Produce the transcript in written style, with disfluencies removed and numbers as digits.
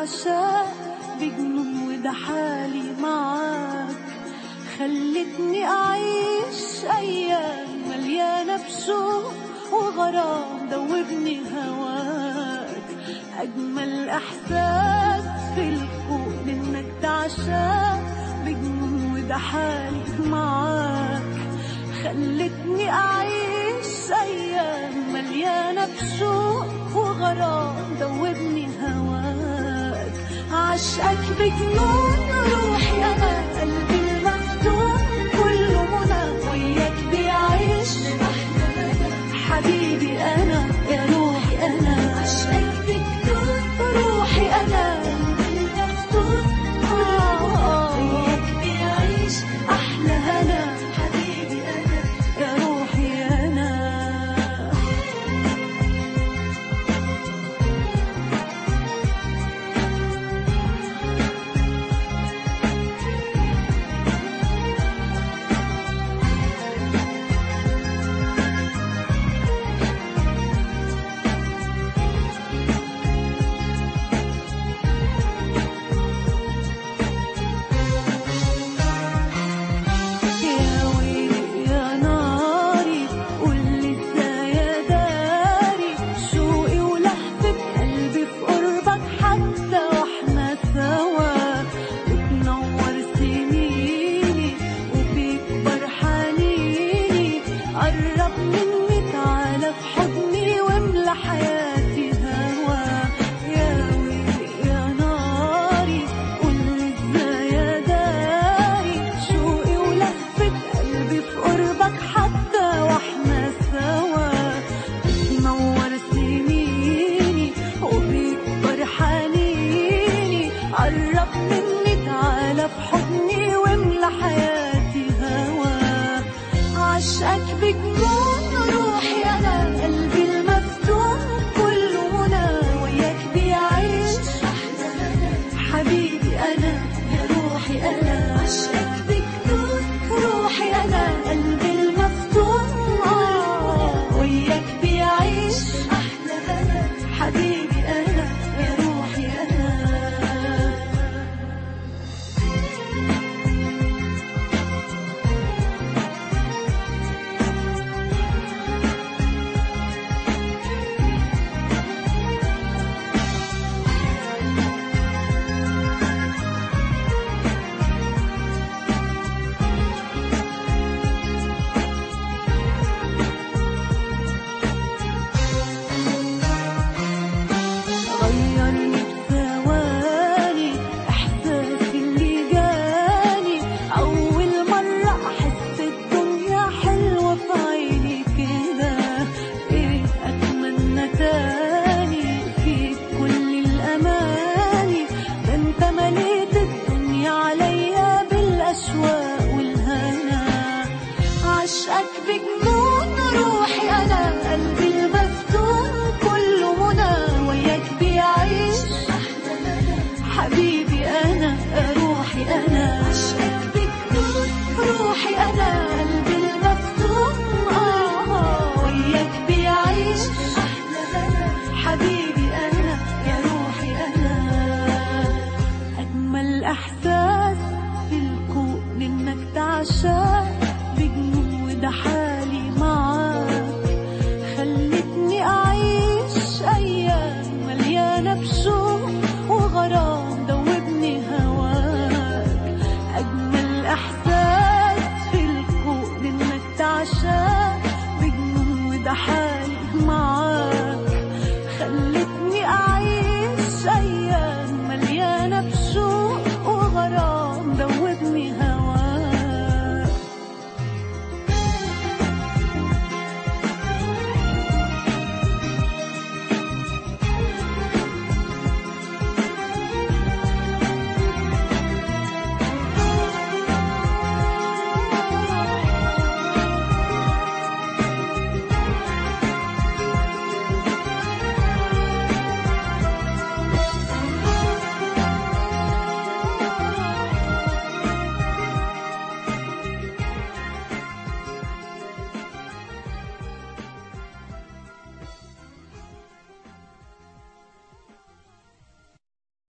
تعشق بجنون وده حالي معاك. خلتني أعيش أيام مليانة بشوق وغرام دوبني هواك. أجمل إحساس في الكون إنك تعشق بجنون وده حالي معاك. خلتني أعيش أيام مليانة بشوق وغرام دوبني هواك. عشقك بجنون روحي أنا، قلبي المفتون كله منى وياك بيعيش حبيبي أنا يا روحي أنا. عشقك بجنون روحي أنا، قلبي المفتون وياك بيعيش أحلى هنا حبيبي أنا يا روحي أنا. قرب مني تعالى في حضني واملى حياتي هوا. يا ويلي يا ناري قولي ازاي يا داري، شوقي ولهفة قلبي في قربك حتى واحنا سوا. بتنور سنيني وبيكبر حنيني، قرب مني تعالى في حضني واملى حياتي هوا. عشقك بجنون روحي أنا، قلبي المفتون كله منى وياك بيعيش حبيبي أنا يا روحي أنا. عشقك بجنون روحي أنا، قلبي المفتون وياك بيعيش أحلى هنا حبيبي أنا يا روحي أنا. غيرني بثواني إحساسي اللي جاني، أول مرة أحس الدنيا حلوة في عيني كده. إيه أتمنى تاني فيك كل الأماني، ده أنت مليت الدنيا عليا بالأشواق والهنا. عشقك بجنون روحي أنا، قلبي المفتون كله منى وياك بيعيش حبيبي أنا روحي أنا. عشقك بجنون روحي أنا، قلبي المفتون وياك بيعيش حبيبي أنا يا روحي أنا. أجمل إحساس في الكون إنك تعشق بجنون وده حالي معاك. خلتني أعيش أيام مليانة بشوق وغرام دوبني هواك. أجمل إحساس في الكون إنك تعشق بجنون وده حالي معاك.